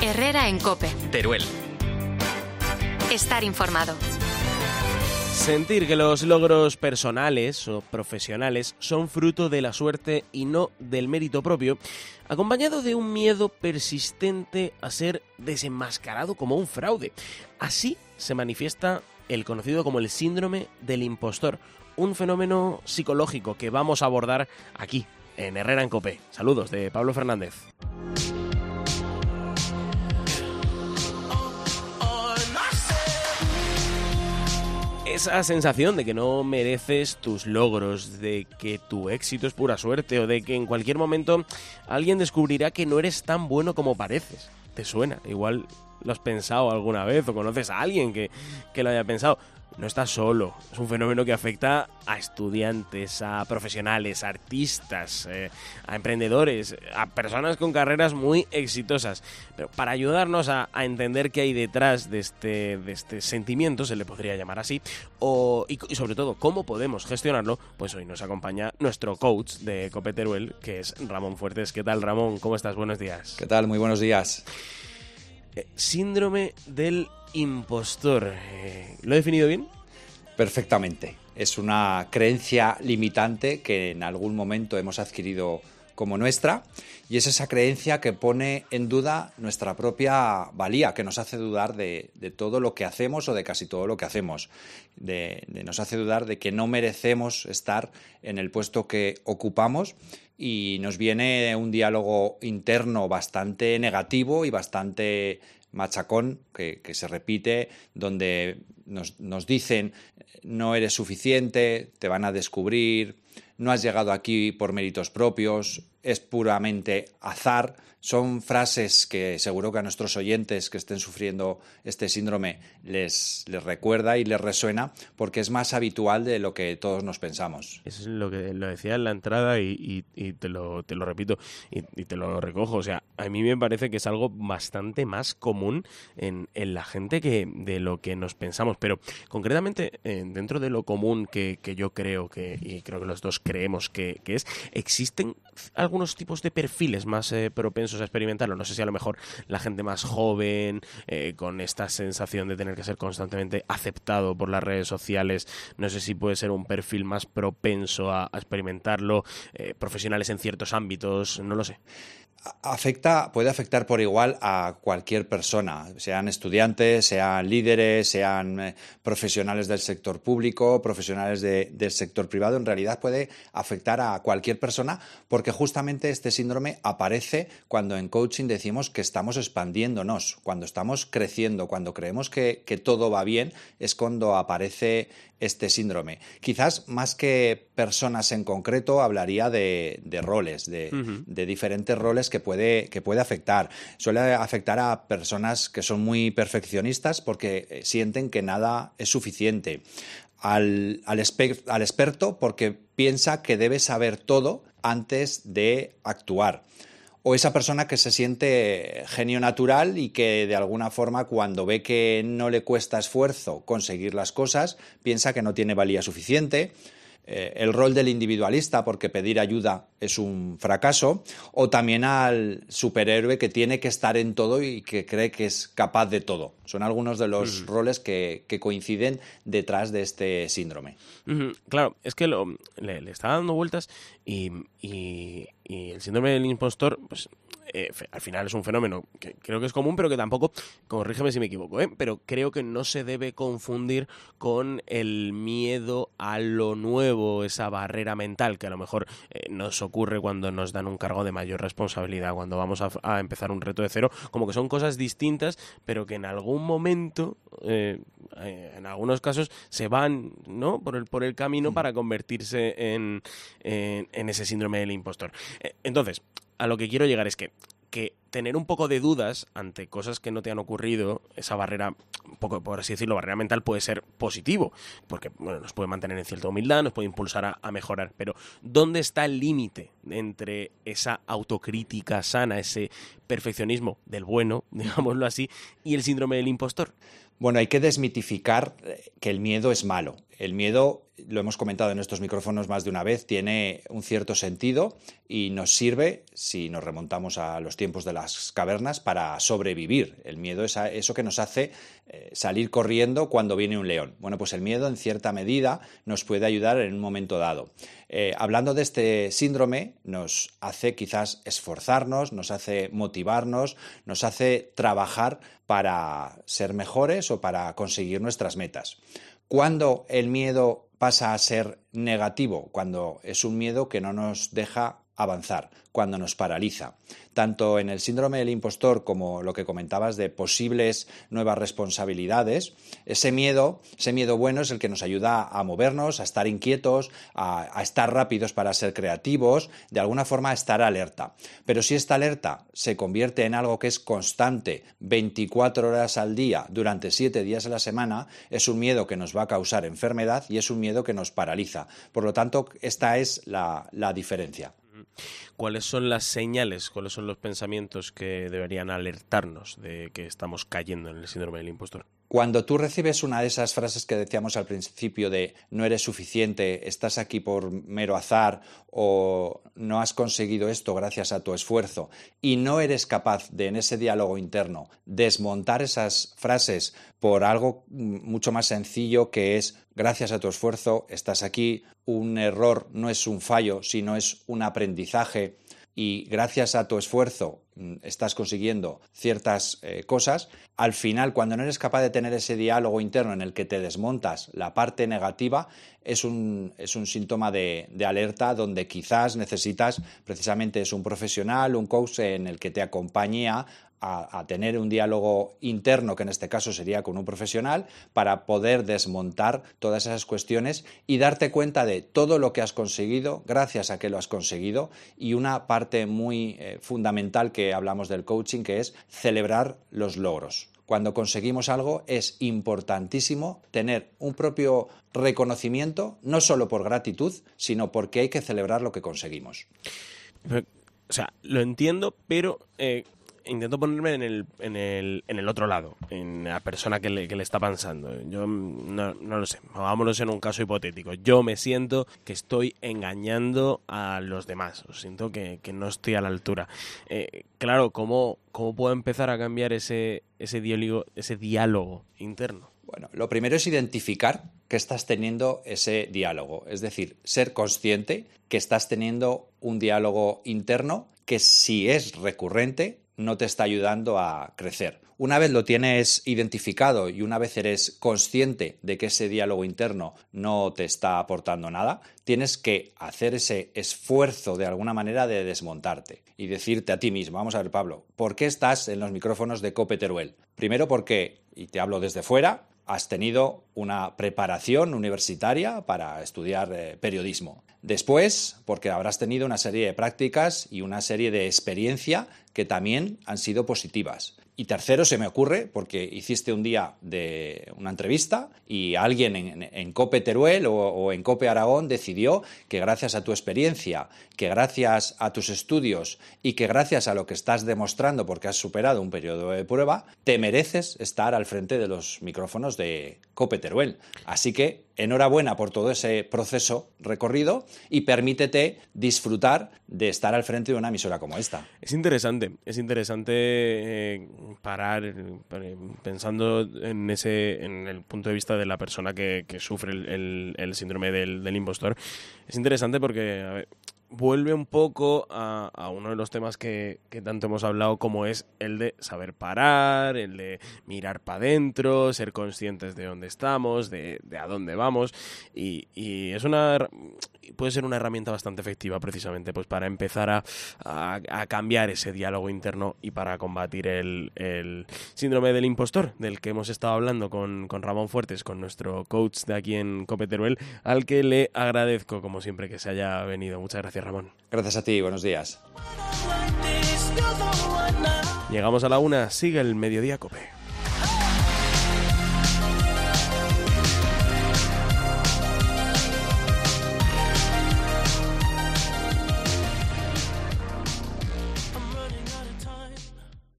Herrera en COPE. Teruel. Estar informado. Sentir que los logros personales o profesionales son fruto de la suerte y no del mérito propio, acompañado de un miedo persistente a ser desenmascarado como un fraude. Así se manifiesta el conocido como el síndrome del impostor, un fenómeno psicológico que vamos a abordar aquí, en Herrera en COPE. Saludos de Pablo Fernández. Esa sensación de que no mereces tus logros, de que tu éxito es pura suerte o de que en cualquier momento alguien descubrirá que no eres tan bueno como pareces. ¿Te suena? Igual lo has pensado alguna vez o conoces a alguien que lo haya pensado. No estás solo, es un fenómeno que afecta a estudiantes, a profesionales, a artistas, a emprendedores, a personas con carreras muy exitosas. Pero para ayudarnos a entender qué hay detrás de este sentimiento, se le podría llamar así, y sobre todo cómo podemos gestionarlo, pues hoy nos acompaña nuestro coach de COPE Teruel, que es Ramón Fuertes. ¿Qué tal, Ramón? ¿Cómo estás? Buenos días. ¿Qué tal? Muy buenos días. Síndrome del impostor. ¿Lo he definido bien? Perfectamente. Es una creencia limitante que en algún momento hemos adquirido como nuestra, y es esa creencia que pone en duda nuestra propia valía, que nos hace dudar de todo lo que hacemos o de casi todo lo que hacemos. Nos hace dudar de que no merecemos estar en el puesto que ocupamos, y nos viene un diálogo interno bastante negativo y bastante machacón que se repite, donde nos dicen: no eres suficiente, te van a descubrir, no has llegado aquí por méritos propios, es puramente azar. Son frases que seguro que a nuestros oyentes que estén sufriendo este síndrome les recuerda y les resuena, porque es más habitual de lo que todos nos pensamos. Eso es lo que lo decía en la entrada y te lo repito y te lo recojo. O sea, a mí me parece que es algo bastante más común en la gente que de lo que nos pensamos. Pero concretamente, dentro de lo común que yo creo y creo que los dos creemos que es, existen algunos tipos de perfiles más propensos a experimentarlo. No sé si a lo mejor la gente más joven, con esta sensación de tener que ser constantemente aceptado por las redes sociales, no sé si puede ser un perfil más propenso a experimentarlo, profesionales en ciertos ámbitos, no lo sé. Puede afectar por igual a cualquier persona, sean estudiantes, sean líderes, sean profesionales del sector público, profesionales del sector privado. En realidad puede afectar a cualquier persona, porque justamente este síndrome aparece cuando en coaching decimos que estamos expandiéndonos, cuando estamos creciendo, cuando creemos que todo va bien, es cuando aparece este síndrome. Quizás más que personas en concreto, hablaría de roles, de diferentes roles que puede afectar. Suele afectar a personas que son muy perfeccionistas porque sienten que nada es suficiente. Al experto porque piensa que debe saber todo antes de actuar. O esa persona que se siente genio natural y que de alguna forma, cuando ve que no le cuesta esfuerzo conseguir las cosas, piensa que no tiene valía suficiente. El rol del individualista, porque pedir ayuda es un fracaso, o también al superhéroe que tiene que estar en todo y que cree que es capaz de todo. Son algunos de los roles que coinciden detrás de este síndrome. Claro, es que le está dando vueltas y el síndrome del impostor, pues al final es un fenómeno que creo que es común, pero que tampoco, corrígeme si me equivoco, pero creo que no se debe confundir con el miedo a lo nuevo, esa barrera mental que a lo mejor nos ocurre cuando nos dan un cargo de mayor responsabilidad, cuando vamos a empezar un reto de cero, como que son cosas distintas, pero que en algún momento, en algunos casos, se van, ¿no?, por el camino para convertirse en ese síndrome del impostor. Entonces, a lo que quiero llegar es que tener un poco de dudas ante cosas que no te han ocurrido, esa barrera, un poco por así decirlo, barrera mental, puede ser positivo, porque bueno, nos puede mantener en cierta humildad, nos puede impulsar a mejorar, pero ¿dónde está el límite entre esa autocrítica sana, ese perfeccionismo del bueno, digámoslo así, y el síndrome del impostor? Bueno, hay que desmitificar que el miedo es malo. El miedo, lo hemos comentado en estos micrófonos más de una vez, tiene un cierto sentido y nos sirve, si nos remontamos a los tiempos de las cavernas, para sobrevivir. El miedo es eso que nos hace salir corriendo cuando viene un león. Bueno, pues el miedo en cierta medida nos puede ayudar en un momento dado. Hablando de este síndrome, nos hace quizás esforzarnos, nos hace motivarnos, nos hace trabajar para ser mejores o para conseguir nuestras metas. ¿Cuándo el miedo pasa a ser negativo? Cuando es un miedo que no nos deja avanzar, cuando nos paraliza. Tanto en el síndrome del impostor como lo que comentabas de posibles nuevas responsabilidades, ese miedo bueno es el que nos ayuda a movernos, a estar inquietos, a estar rápidos para ser creativos, de alguna forma a estar alerta. Pero si esta alerta se convierte en algo que es constante 24 horas al día durante 7 días a la semana, es un miedo que nos va a causar enfermedad y es un miedo que nos paraliza. Por lo tanto, esta es la diferencia. ¿Cuáles son las señales, cuáles son los pensamientos que deberían alertarnos de que estamos cayendo en el síndrome del impostor? Cuando tú recibes una de esas frases que decíamos al principio de no eres suficiente, estás aquí por mero azar o no has conseguido esto gracias a tu esfuerzo y no eres capaz de en ese diálogo interno desmontar esas frases por algo mucho más sencillo que es gracias a tu esfuerzo estás aquí, un error no es un fallo sino es un aprendizaje y gracias a tu esfuerzo estás consiguiendo ciertas cosas, al final cuando no eres capaz de tener ese diálogo interno en el que te desmontas la parte negativa, es un síntoma de alerta donde quizás necesitas precisamente es un profesional, un coach en el que te acompañe a tener un diálogo interno, que en este caso sería con un profesional, para poder desmontar todas esas cuestiones y darte cuenta de todo lo que has conseguido, gracias a que lo has conseguido, y una parte muy fundamental que hablamos del coaching, que es celebrar los logros. Cuando conseguimos algo es importantísimo tener un propio reconocimiento, no solo por gratitud, sino porque hay que celebrar lo que conseguimos. O sea, lo entiendo, pero intento ponerme en el otro lado, en la persona que le está pensando. Yo no lo sé, vámonos en un caso hipotético. Yo me siento que estoy engañando a los demás, siento que no estoy a la altura. Claro, ¿cómo puedo empezar a cambiar ese diálogo interno? Bueno, lo primero es identificar que estás teniendo ese diálogo, es decir, ser consciente que estás teniendo un diálogo interno que si es recurrente no te está ayudando a crecer. Una vez lo tienes identificado y una vez eres consciente de que ese diálogo interno no te está aportando nada, tienes que hacer ese esfuerzo de alguna manera de desmontarte y decirte a ti mismo, vamos a ver Pablo, ¿por qué estás en los micrófonos de COPE Teruel? Primero porque, y te hablo desde fuera, has tenido una preparación universitaria para estudiar periodismo. Después, porque habrás tenido una serie de prácticas y una serie de experiencia que también han sido positivas. Y tercero, se me ocurre, porque hiciste un día de una entrevista y alguien en COPE Teruel o en COPE Aragón decidió que gracias a tu experiencia, que gracias a tus estudios y que gracias a lo que estás demostrando porque has superado un periodo de prueba, te mereces estar al frente de los micrófonos de COPE Teruel. Así que enhorabuena por todo ese proceso recorrido y permítete disfrutar de estar al frente de una emisora como esta. Es interesante parar pensando en el punto de vista de la persona que sufre el síndrome del impostor. Es interesante porque, a ver, vuelve un poco a uno de los temas que tanto hemos hablado, como es el de saber parar, el de mirar para adentro, ser conscientes de dónde estamos, de a dónde vamos, y puede ser una herramienta bastante efectiva precisamente pues para empezar a cambiar ese diálogo interno y para combatir el síndrome del impostor, del que hemos estado hablando con Ramón Fuertes, con nuestro coach de aquí en COPE Teruel, al que le agradezco como siempre que se haya venido. Muchas gracias, Ramón. Gracias a ti, buenos días. Llegamos a la 1, sigue el Mediodía COPE.